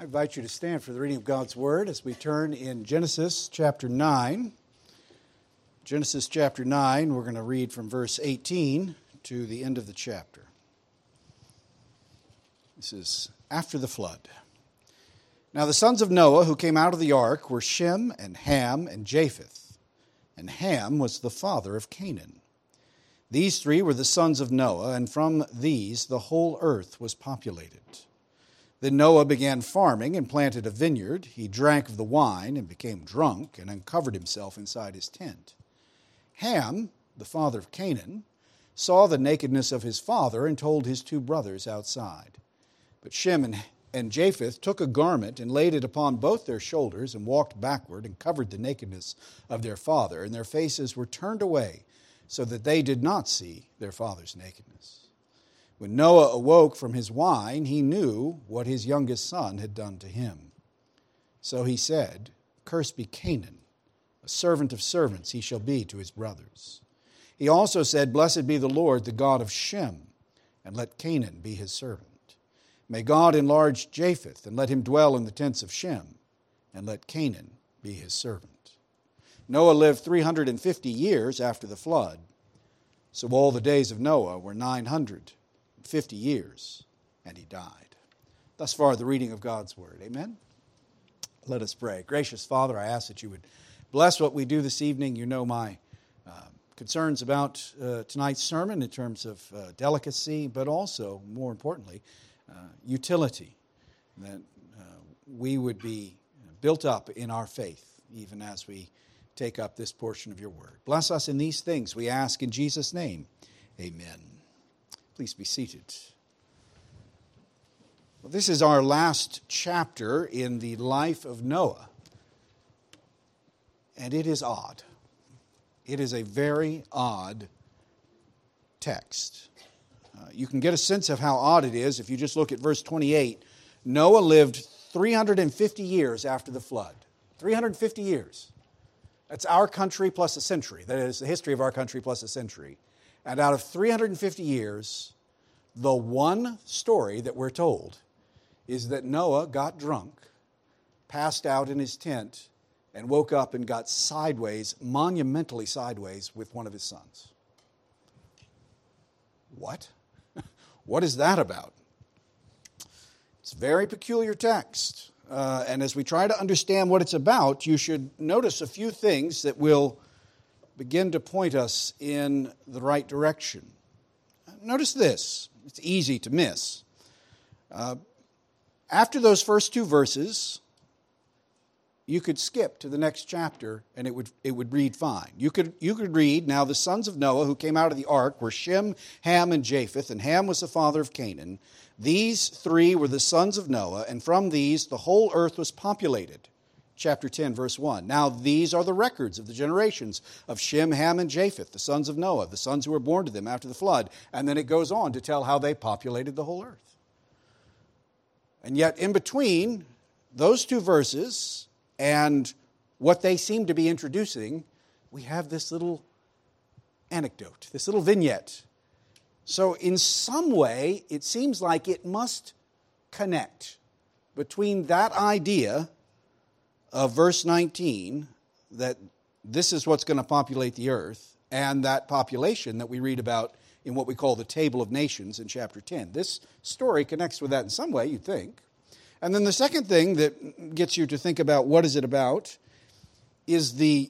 invite you to stand for the reading of God's Word as we turn in Genesis chapter 9. Genesis chapter 9, we're going to read from verse 18 to the end of the chapter. This is after the flood. Now the sons of Noah who came out of the ark were Shem and Ham and Japheth. And Ham was the father of Canaan. These three were the sons of Noah, and from these the whole earth was populated. Then Noah began farming and planted a vineyard. He drank of the wine and became drunk and uncovered himself inside his tent. Ham, the father of Canaan, saw the nakedness of his father and told his two brothers outside. But Shem and Japheth took a garment and laid it upon both their shoulders and walked backward and covered the nakedness of their father, and their faces were turned away so that they did not see their father's nakedness. When Noah awoke from his wine, he knew what his youngest son had done to him. So he said, "Cursed be Canaan, a servant of servants he shall be to his brothers." He also said, "Blessed be the Lord, the God of Shem, and let Canaan be his servant. May God enlarge Japheth, and let him dwell in the tents of Shem, and let Canaan be his servant." Noah lived 350 years after the flood. So all the days of Noah were 950 years, and he died. Thus far, the reading of God's Word. Amen? Let us pray. Gracious Father, I ask that you would bless what we do this evening. You know my concerns about tonight's sermon in terms of delicacy, but also, more importantly, utility, that we would be built up in our faith, even as we take up this portion of your word. Bless us in these things, we ask in Jesus' name. Amen. Please be seated. Well, this is our last chapter in the life of Noah, and it is odd. It is a very odd text. You can get a sense of how odd it is if you just look at verse 28. Noah lived 350 years after the flood. 350 years. That's our country plus a century. That is the history of our country plus a century. And out of 350 years, the one story that we're told is that Noah got drunk, passed out in his tent, and woke up and got sideways, monumentally sideways, with one of his sons. What? What is that about? It's a very peculiar text. And as we try to understand what it's about, you should notice a few things that will begin to point us in the right direction. Notice this. It's easy to miss. After those first two verses, you could skip to the next chapter and it would read fine. You could read, "Now the sons of Noah who came out of the ark were Shem, Ham, and Japheth, and Ham was the father of Canaan. These three were the sons of Noah, and from these the whole earth was populated." Chapter 10, verse 1. "Now these are the records of the generations of Shem, Ham, and Japheth, the sons of Noah, the sons who were born to them after the flood." And then it goes on to tell how they populated the whole earth. And yet in between those two verses and what they seem to be introducing, we have this little anecdote, this little vignette. So in some way, it seems like it must connect between that idea of verse 19, that this is what's going to populate the earth, and that population that we read about in what we call the Table of Nations in chapter 10. This story connects with that in some way, you'd think. And then the second thing that gets you to think about what is it about is the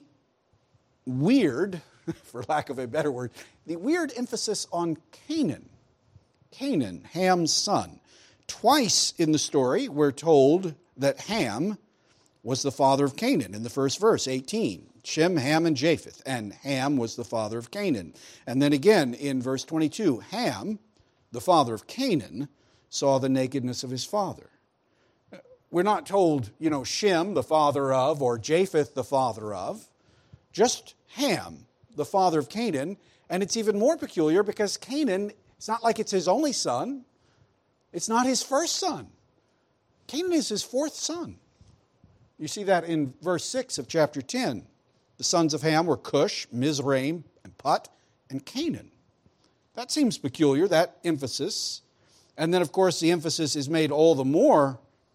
weird, for lack of a better word, the weird emphasis on Canaan. Canaan, Ham's son. Twice in the story, we're told that Ham was the father of Canaan. In the first verse, 18, Shem, Ham, and Japheth, and Ham was the father of Canaan. And then again in verse 22, Ham, the father of Canaan, saw the nakedness of his father. We're not told, Shem, the father of, or Japheth, the father of. Just Ham, the father of Canaan. And it's even more peculiar because Canaan, it's not like it's his only son. It's not his first son. Canaan is his fourth son. You see that in verse 6 of chapter 10. The sons of Ham were Cush, Mizraim, and Put, and Canaan. That seems peculiar, that emphasis. And then, of course, the emphasis is made all the more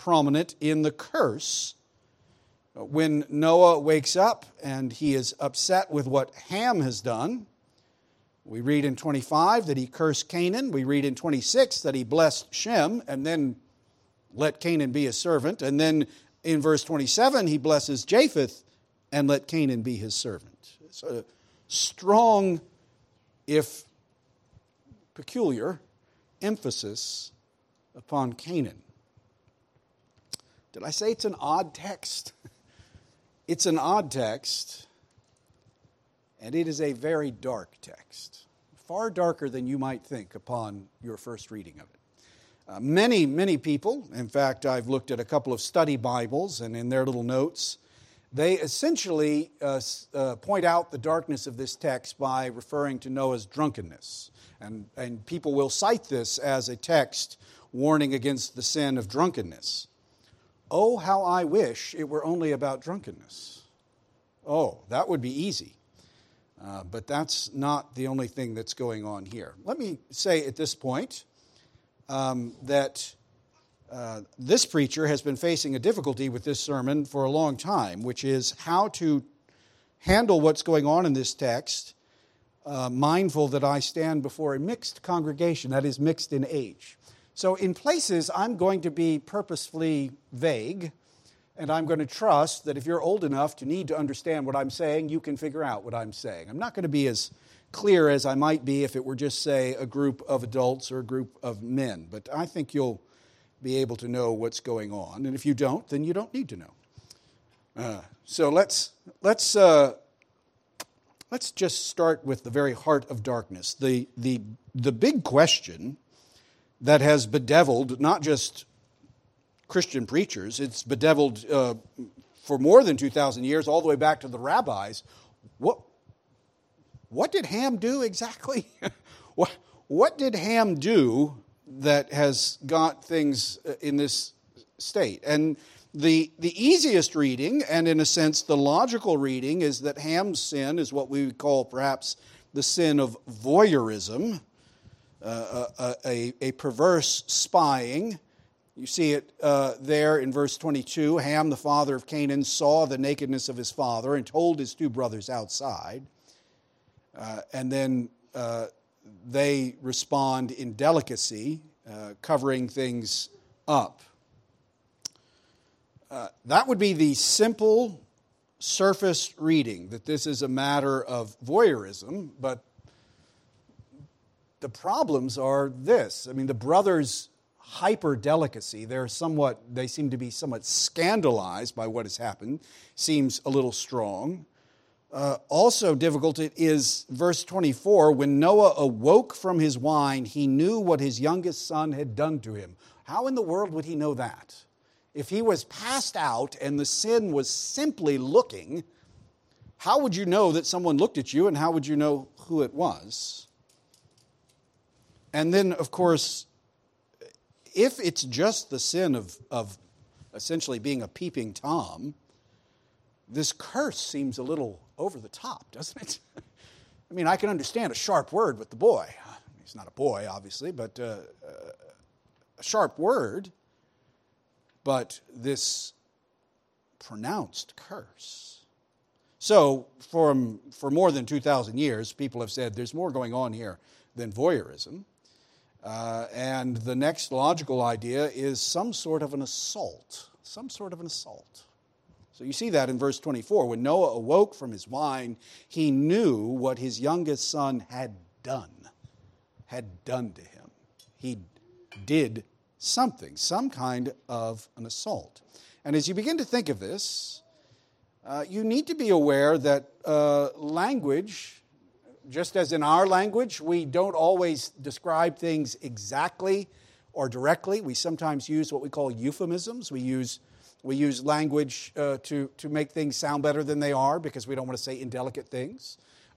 prominent in the curse. When Noah wakes up and he is upset with what Ham has done, we read in 25 that he cursed Canaan. We read in 26 that he blessed Shem and then let Canaan be his servant. And then in verse 27, he blesses Japheth and let Canaan be his servant. It's a strong, if peculiar, emphasis upon Canaan. Did I say it's an odd text? It's an odd text, and it is a very dark text, far darker than you might think upon your first reading of it. Many people, in fact, I've looked at a couple of study Bibles, and in their little notes, they essentially point out the darkness of this text by referring to Noah's drunkenness. And people will cite this as a text warning against the sin of drunkenness. Oh, how I wish it were only about drunkenness. Oh, that would be easy. But that's not the only thing that's going on here. Let me say at this point that this preacher has been facing a difficulty with this sermon for a long time, which is how to handle what's going on in this text, mindful that I stand before a mixed congregation, that is, mixed in age. So in places, I'm going to be purposefully vague, and I'm going to trust that if you're old enough to need to understand what I'm saying, you can figure out what I'm saying. I'm not going to be as clear as I might be if it were just, say, a group of adults or a group of men. But I think you'll be able to know what's going on. And if you don't, then you don't need to know. So let's just start with the very heart of darkness. The big question that has bedeviled not just Christian preachers, it's bedeviled for more than 2,000 years, all the way back to the rabbis. What did Ham do exactly? What did Ham do that has got things in this state? And the easiest reading, and in a sense the logical reading, is that Ham's sin is what we would call perhaps the sin of voyeurism, a perverse spying. You see it there in verse 22. Ham, the father of Canaan, saw the nakedness of his father and told his two brothers outside. And then they respond in delicacy, covering things up. That would be the simple surface reading, that this is a matter of voyeurism, but the problems are this. I mean, the brothers' hyper-delicacy, they seem to be somewhat scandalized by what has happened, seems a little strong. Also difficult it is verse 24, when Noah awoke from his wine, he knew what his youngest son had done to him. How in the world would he know that? If he was passed out and the sin was simply looking, how would you know that someone looked at you, and how would you know who it was? And then, of course, if it's just the sin of essentially being a peeping Tom, this curse seems a little over the top, doesn't it? I mean, I can understand a sharp word with the boy. He's not a boy, obviously, but a sharp word. But this pronounced curse. So, for more than 2,000 years, people have said there's more going on here than voyeurism. And the next logical idea is some sort of an assault. Some sort of an assault. So you see that in verse 24. When Noah awoke from his wine, he knew what his youngest son had done to him. He did something, some kind of an assault. And as you begin to think of this, you need to be aware that language, just as in our language, we don't always describe things exactly or directly. We sometimes use what we call euphemisms. We use language to make things sound better than they are because we don't want to say indelicate things.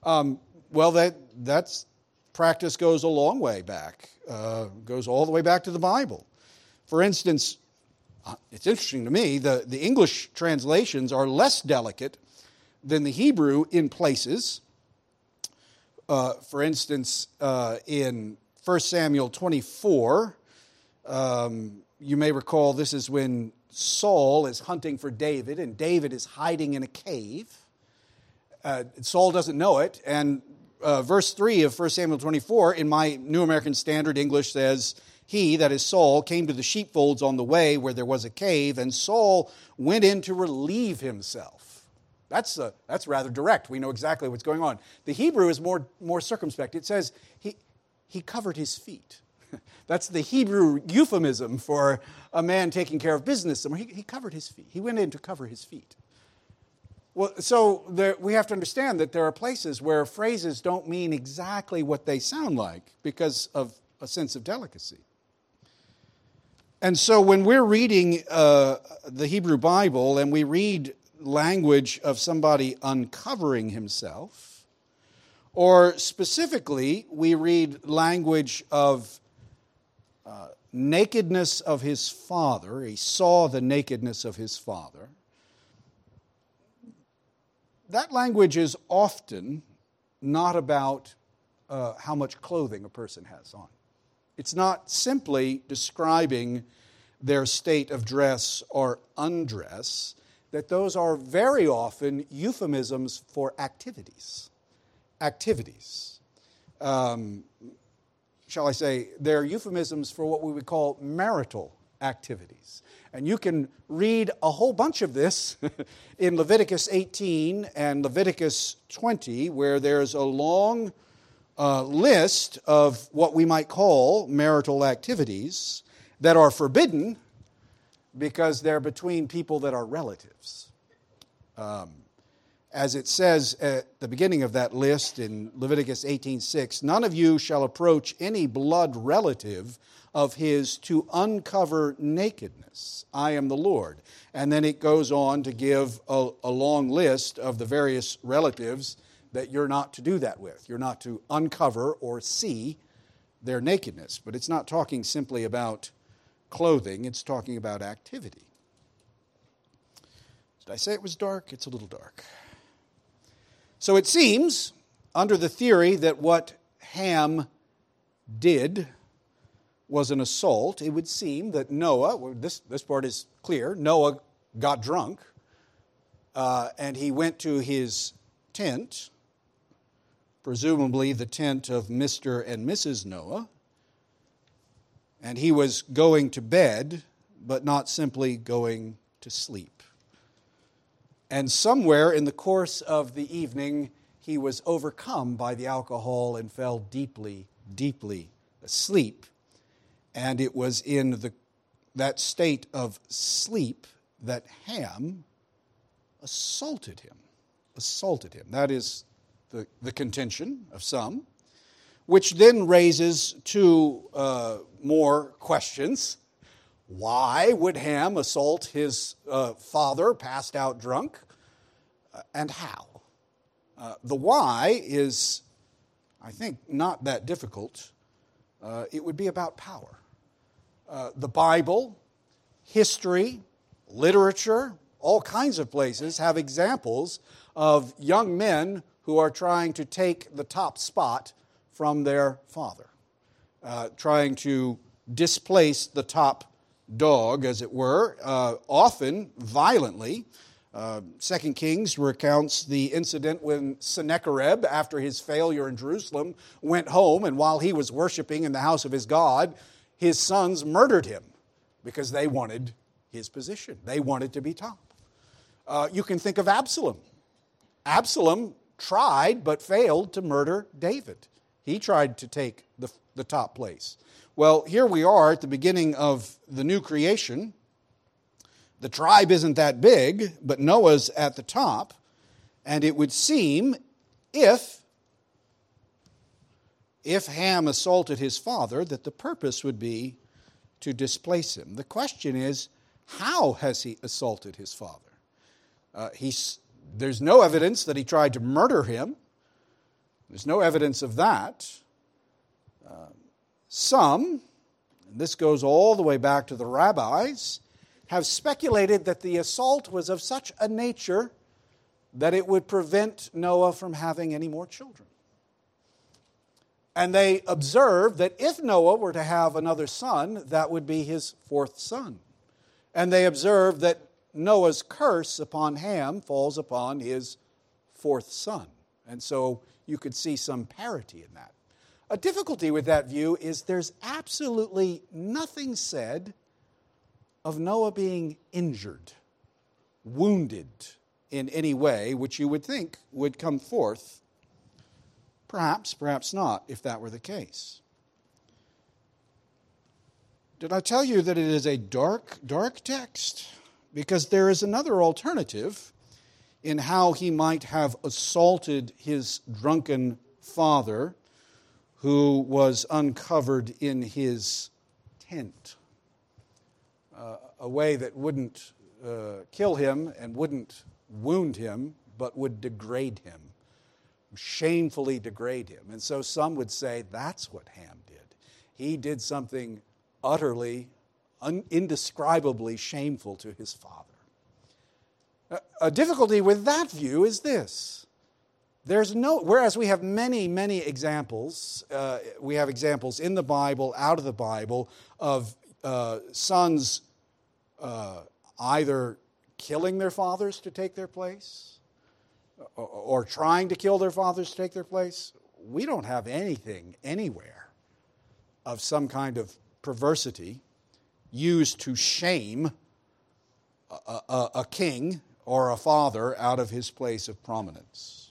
That's practice goes a long way back, goes all the way back to the Bible. For instance, it's interesting to me, the English translations are less delicate than the Hebrew in places. For instance, in 1 Samuel 24, You may recall this is when Saul is hunting for David, and David is hiding in a cave. Saul doesn't know it, and verse 3 of 1 Samuel 24, in my New American Standard English says, he, that is Saul, came to the sheepfolds on the way where there was a cave, and Saul went in to relieve himself. That's rather direct. We know exactly what's going on. The Hebrew is more circumspect. It says he covered his feet. That's the Hebrew euphemism for a man taking care of business somewhere. He covered his feet. He went in to cover his feet. Well, so we have to understand that there are places where phrases don't mean exactly what they sound like because of a sense of delicacy. And so when we're reading the Hebrew Bible and we read language of somebody uncovering himself, or specifically we read language of nakedness of his father, he saw the nakedness of his father, that language is often not about how much clothing a person has on. It's not simply describing their state of dress or undress, that those are very often euphemisms for activities. Activities. Shall I say, they're euphemisms for what we would call marital activities. And you can read a whole bunch of this in Leviticus 18 and Leviticus 20, where there's a long list of what we might call marital activities that are forbidden because they're between people that are relatives. As it says at the beginning of that list in Leviticus 18:6, none of you shall approach any blood relative of his to uncover nakedness. I am the Lord. And then it goes on to give a long list of the various relatives that you're not to do that with. You're not to uncover or see their nakedness. But it's not talking simply about clothing, it's talking about activity. Did I say it was dark? It's a little dark. So it seems, under the theory that what Ham did was an assault, it would seem that Noah, this part is clear, Noah got drunk, and he went to his tent, presumably the tent of Mr. and Mrs. Noah, and he was going to bed, but not simply going to sleep. And somewhere in the course of the evening, he was overcome by the alcohol and fell deeply, deeply asleep. And it was in that state of sleep that Ham assaulted him. That is the contention of some, which then raises two more questions. Why would Ham assault his father, passed out drunk? And how? The why is, I think, not that difficult. It would be about power. The Bible, history, literature, all kinds of places have examples of young men who are trying to take the top spot from their father, trying to displace the top dog, as it were, often violently. 2 Kings recounts the incident when Sennacherib, after his failure in Jerusalem, went home, and while he was worshiping in the house of his God, his sons murdered him because they wanted his position. They wanted to be top. You can think of Absalom. Absalom tried but failed to murder David. He tried to take the top place. Well, here we are at the beginning of the new creation. The tribe isn't that big, but Noah's at the top. And it would seem if Ham assaulted his father, that the purpose would be to displace him. The question is, how has he assaulted his father? There's no evidence that he tried to murder him. There's no evidence of that. Some, and this goes all the way back to the rabbis, have speculated that the assault was of such a nature that it would prevent Noah from having any more children. And they observed that if Noah were to have another son, that would be his fourth son. And they observed that Noah's curse upon Ham falls upon his fourth son. And so you could see some parity in that. A difficulty with that view is there's absolutely nothing said of Noah being injured, wounded in any way, which you would think would come forth. Perhaps, perhaps not, if that were the case. Did I tell you that it is a dark, dark text? Because there is another alternative in how he might have assaulted his drunken father, who was uncovered in his tent. A way that wouldn't kill him and wouldn't wound him, but would degrade him, shamefully degrade him. And so some would say that's what Ham did. He did something utterly, indescribably shameful to his father. A difficulty with that view is this. Whereas we have many, many examples, we have examples in the Bible, out of the Bible, of sons either killing their fathers to take their place, or trying to kill their fathers to take their place. We don't have anything anywhere of some kind of perversity used to shame a king or a father out of his place of prominence.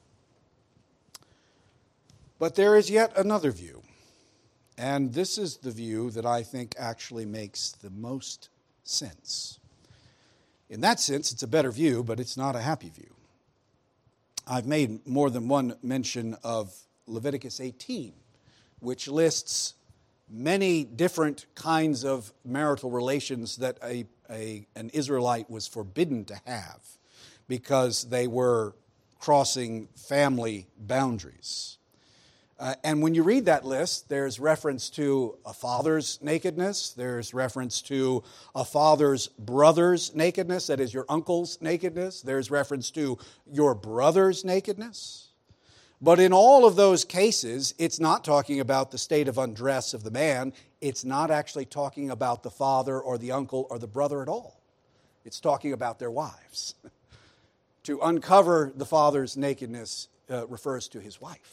But there is yet another view, and this is the view that I think actually makes the most sense. In that sense, it's a better view, but it's not a happy view. I've made more than one mention of Leviticus 18, which lists many different kinds of marital relations that an Israelite was forbidden to have because they were crossing family boundaries. And when you read that list, there's reference to a father's nakedness. There's reference to a father's brother's nakedness, that is your uncle's nakedness. There's reference to your brother's nakedness. But in all of those cases, it's not talking about the state of undress of the man. It's not actually talking about the father or the uncle or the brother at all. It's talking about their wives. To uncover the father's nakedness refers to his wife.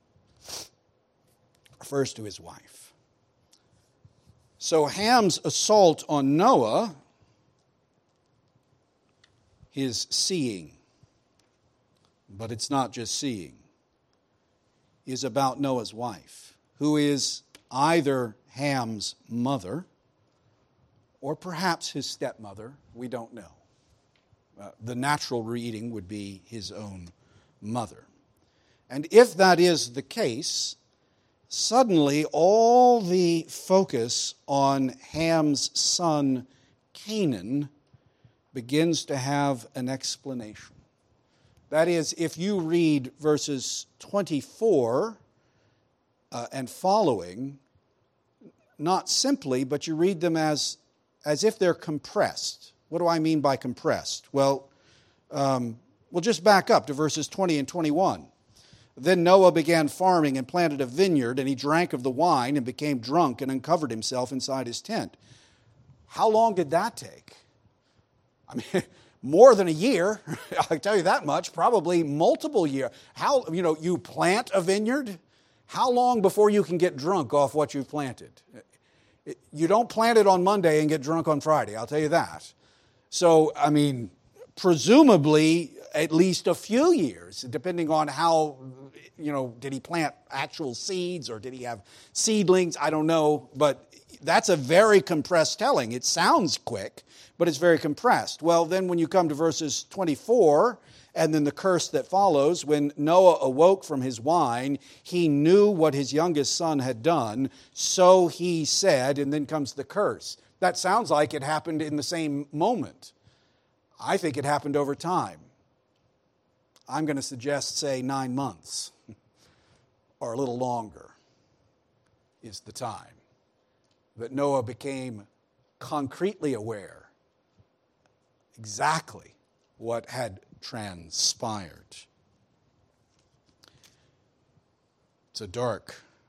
Refers to his wife. So Ham's assault on Noah, his seeing, but it's not just seeing, is about Noah's wife, who is either Ham's mother or perhaps his stepmother. We don't know. The natural reading would be his own mother. And if that is the case, suddenly all the focus on Ham's son Canaan begins to have an explanation. That is, if you read verses 24 and following, not simply, but you read them as if they're compressed. What do I mean by compressed? Well, we'll just back up to verses 20 and 21. Then Noah began farming and planted a vineyard, and he drank of the wine and became drunk and uncovered himself inside his tent. How long did that take? I mean, more than a year. I can tell you that much. Probably multiple years. You plant a vineyard? How long before you can get drunk off what you've planted? You don't plant it on Monday and get drunk on Friday, I'll tell you that. So, presumably at least a few years, depending on how, did he plant actual seeds or did he have seedlings? I don't know, but that's a very compressed telling. It sounds quick, but it's very compressed. Well, then when you come to verses 24, and then the curse that follows, when Noah awoke from his wine, he knew what his youngest son had done, so he said, and then comes the curse. That sounds like it happened in the same moment. I think it happened over time. I'm going to suggest, say, 9 months or a little longer is the time that Noah became concretely aware exactly what had transpired. It's a dark,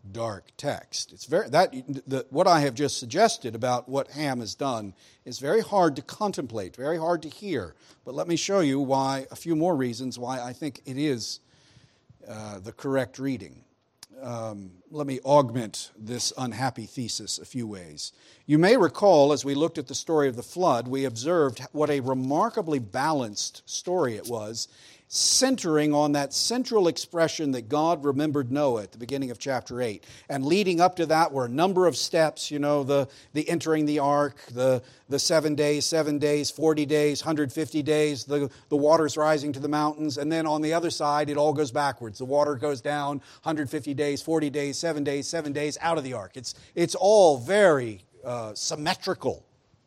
dark text. It's what I have just suggested about what Ham has done is very hard to contemplate, very hard to hear. But let me show you why, a few more reasons why I think it is the correct reading. Let me augment this unhappy thesis a few ways. You may recall, as we looked at the story of the flood, we observed what a remarkably balanced story it was, centering on that central expression that God remembered Noah at the beginning of chapter 8. And leading up to that were a number of steps, the entering the ark, the 7 days, 40 days, 150 days, the waters rising to the mountains. And then on the other side, it all goes backwards. The water goes down, 150 days, 40 days, 7 days, out of the ark. It's all very symmetrical.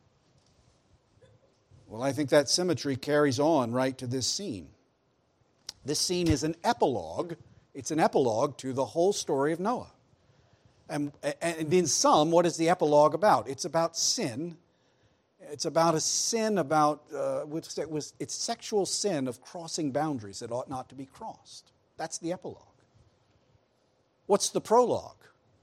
Well, I think that symmetry carries on right to this scene. This scene is an epilogue. It's an epilogue to the whole story of Noah. And in sum, what is the epilogue about? It's about sin. It's about a sin it's sexual sin of crossing boundaries that ought not to be crossed. That's the epilogue. What's the prologue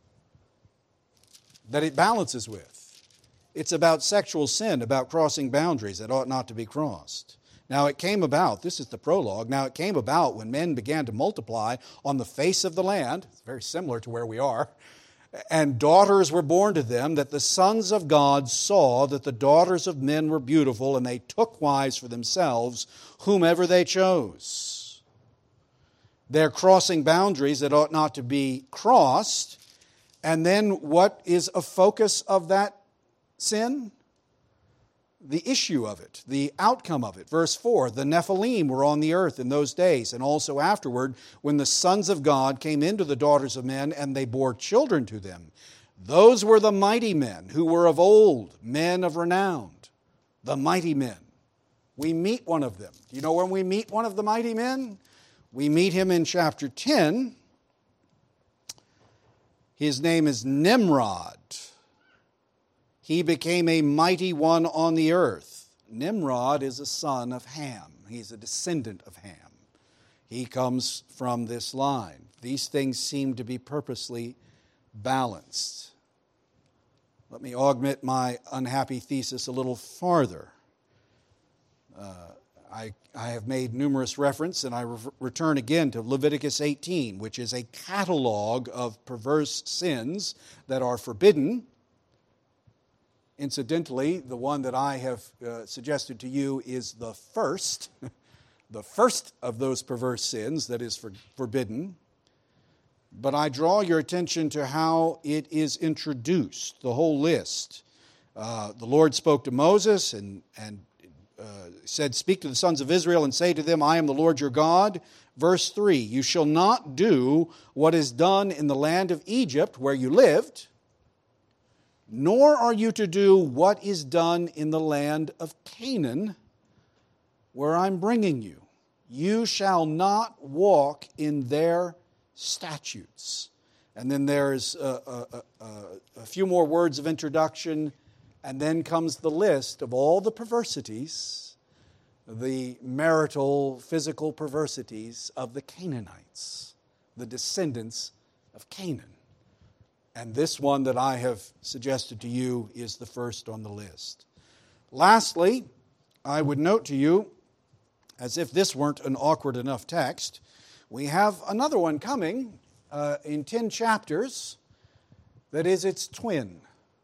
that it balances with? It's about sexual sin, about crossing boundaries that ought not to be crossed. Now it came about, this is the prologue, now it came about when men began to multiply on the face of the land, it's very similar to where we are, and daughters were born to them, that the sons of God saw that the daughters of men were beautiful, and they took wives for themselves, whomever they chose. They're crossing boundaries that ought not to be crossed. And then what is a focus of that sin? The issue of it, the outcome of it. Verse 4, the Nephilim were on the earth in those days, and also afterward, when the sons of God came into the daughters of men, and they bore children to them. Those were the mighty men who were of old, men of renown. The mighty men. We meet one of them. Do you know when we meet one of the mighty men? We meet him in chapter 10. His name is Nimrod. He became a mighty one on the earth. Nimrod is a son of Ham. He's a descendant of Ham. He comes from this line. These things seem to be purposely balanced. Let me augment my unhappy thesis a little farther. I have made numerous reference, and I return again to Leviticus 18, which is a catalog of perverse sins that are forbidden. Incidentally, the one that I have suggested to you is the first of those perverse sins that is forbidden. But I draw your attention to how it is introduced, the whole list. The Lord spoke to Moses and said, "Speak to the sons of Israel and say to them, I am the Lord your God." Verse 3, "You shall not do what is done in the land of Egypt where you lived, nor are you to do what is done in the land of Canaan, where I'm bringing you. You shall not walk in their statutes." And then there's a few more words of introduction, and then comes the list of all the perversities, the marital, physical perversities of the Canaanites, the descendants of Canaan. And this one that I have suggested to you is the first on the list. Lastly, I would note to you, as if this weren't an awkward enough text, we have another one coming in 10 chapters that is its twin.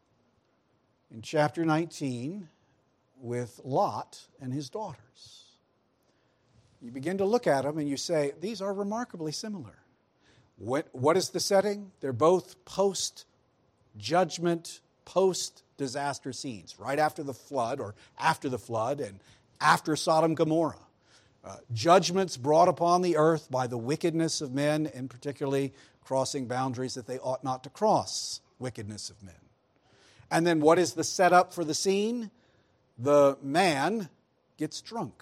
In chapter 19, with Lot and his daughters. You begin to look at them and you say, these are remarkably similar. What is the setting? They're both post-judgment, post-disaster scenes, right after the flood, or after the flood, and after Sodom and Gomorrah. Judgments brought upon the earth by the wickedness of men, and particularly crossing boundaries that they ought not to cross, wickedness of men. And then what is the setup for the scene? The man gets drunk.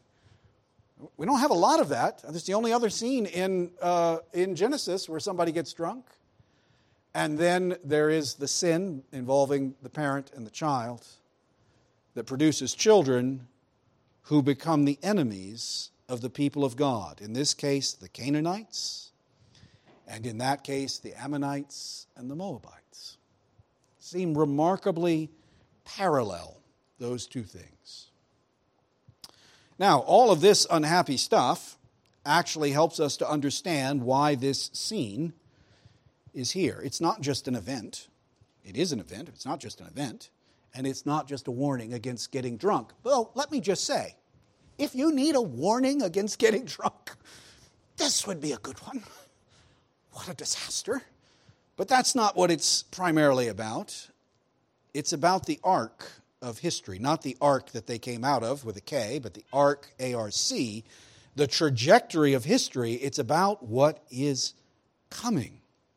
We don't have a lot of that. That's the only other scene in Genesis where somebody gets drunk. And then there is the sin involving the parent and the child that produces children who become the enemies of the people of God. In this case, the Canaanites. And in that case, the Ammonites and the Moabites seem remarkably parallel, those two things. Now, all of this unhappy stuff actually helps us to understand why this scene is here. It's not just an event. It is an event. It's not just an event. And it's not just a warning against getting drunk. Well, let me just say, if you need a warning against getting drunk, this would be a good one. What a disaster. But that's not what it's primarily about. It's about the arc of history, not the ark that they came out of with a K, but the ark, A-R-C, the trajectory of history. It's about what is coming.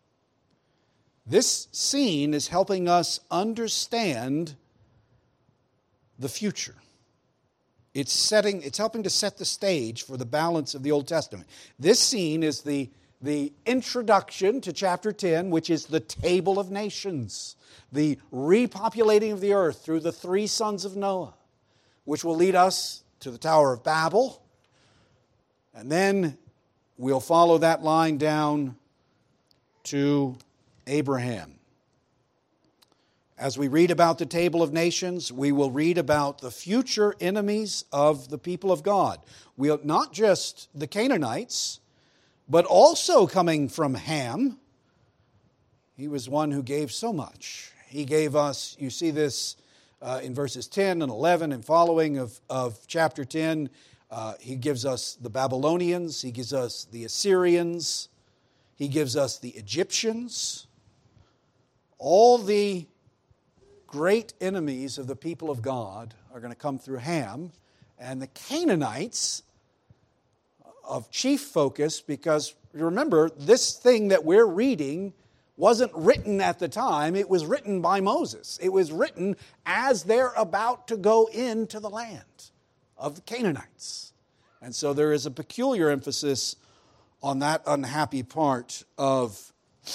This scene is helping us understand the future. It's helping to set the stage for the balance of the Old Testament. This scene is the introduction to chapter 10, which is the table of nations, the repopulating of the earth through the three sons of Noah, which will lead us to the Tower of Babel. And then we'll follow that line down to Abraham. As we read about the table of nations, we will read about the future enemies of the people of God. Not just the Canaanites, but also coming from Ham. He was one who gave so much. He gave us, you see this in verses 10 and 11 and following of chapter 10. He gives us the Babylonians. He gives us the Assyrians. He gives us the Egyptians. All the great enemies of the people of God are going to come through Ham. And the Canaanites of chief focus, because remember, this thing that we're reading wasn't written at the time. It was written by Moses. It was written as they're about to go into the land of the Canaanites. And so there is a peculiar emphasis on that unhappy part of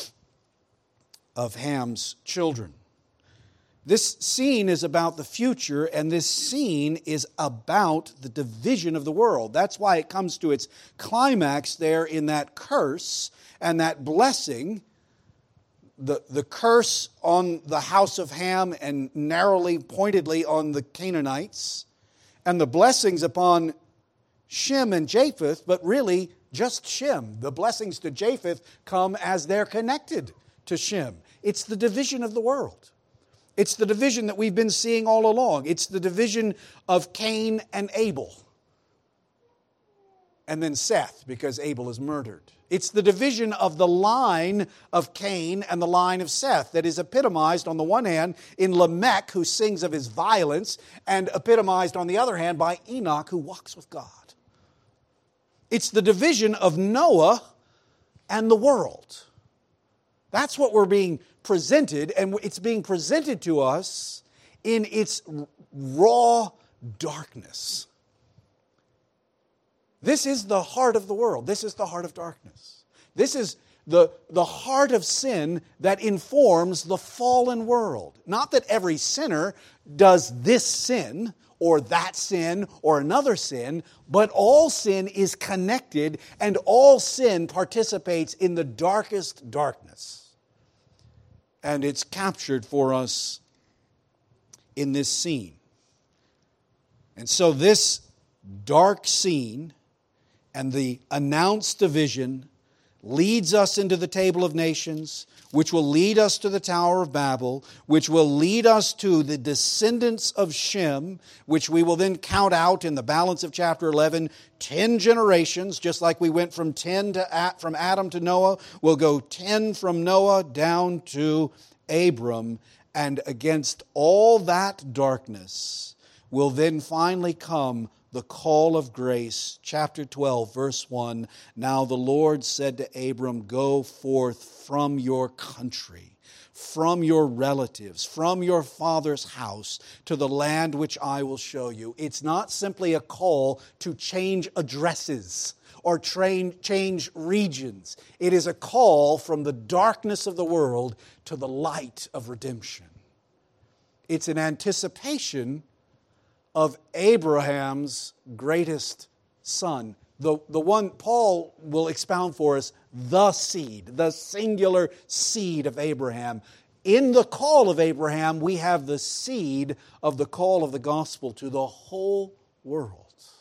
Ham's children. This scene is about the future, and this scene is about the division of the world. That's why it comes to its climax there in that curse and that blessing. The curse on the house of Ham and narrowly, pointedly on the Canaanites, and the blessings upon Shem and Japheth, but really just Shem. The blessings to Japheth come as they're connected to Shem. It's the division of the world. It's the division that we've been seeing all along. It's the division of Cain and Abel. And then Seth, because Abel is murdered. It's the division of the line of Cain and the line of Seth that is epitomized on the one hand in Lamech, who sings of his violence, and epitomized on the other hand by Enoch, who walks with God. It's the division of Noah and the world. That's what we're being presented, and it's being presented to us in its raw darkness. This is the heart of the world. This is the heart of darkness. This is the heart of sin that informs the fallen world. Not that every sinner does this sin or that sin or another sin, but all sin is connected and all sin participates in the darkest darkness. And it's captured for us in this scene. And so this dark scene and the announced division leads us into the table of nations, which will lead us to the Tower of Babel, which will lead us to the descendants of Shem, which we will then count out in the balance of chapter 11, 10 generations, just like we went from from Adam to Noah. We'll go 10 from Noah down to Abram, and against all that darkness will then finally come the call of grace, chapter 12, verse 1. Now the Lord said to Abram, go forth from your country, from your relatives, from your father's house, to the land which I will show you. It's not simply a call to change addresses or change regions. It is a call from the darkness of the world to the light of redemption. It's an anticipation of Abraham's greatest son. The one Paul will expound for us, the seed, the singular seed of Abraham. In the call of Abraham, we have the seed of the call of the gospel to the whole world.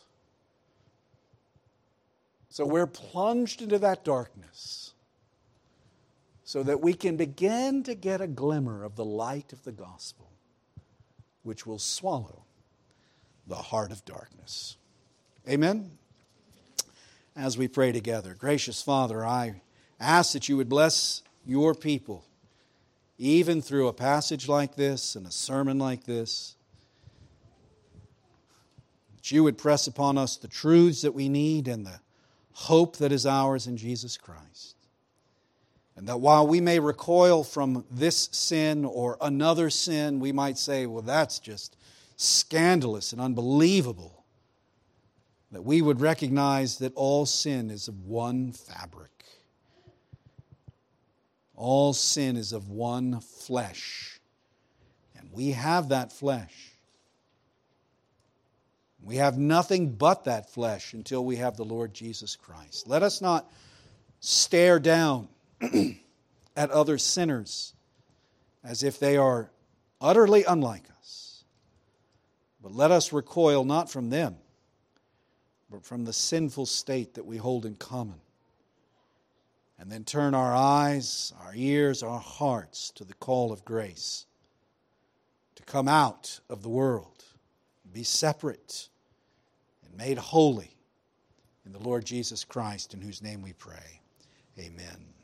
So we're plunged into that darkness so that we can begin to get a glimmer of the light of the gospel, which will swallow the heart of darkness. Amen? As we pray together, gracious Father, I ask that you would bless your people, even through a passage like this and a sermon like this, that you would press upon us the truths that we need and the hope that is ours in Jesus Christ. And that while we may recoil from this sin or another sin, we might say, well, that's just scandalous and unbelievable. That we would recognize that all sin is of one fabric. All sin is of one flesh. And we have that flesh. We have nothing but that flesh until we have the Lord Jesus Christ. Let us not stare down at other sinners as if they are utterly unlike us. But let us recoil not from them, but from the sinful state that we hold in common. And then turn our eyes, our ears, our hearts to the call of grace, to come out of the world, be separate and made holy in the Lord Jesus Christ, in whose name we pray. Amen.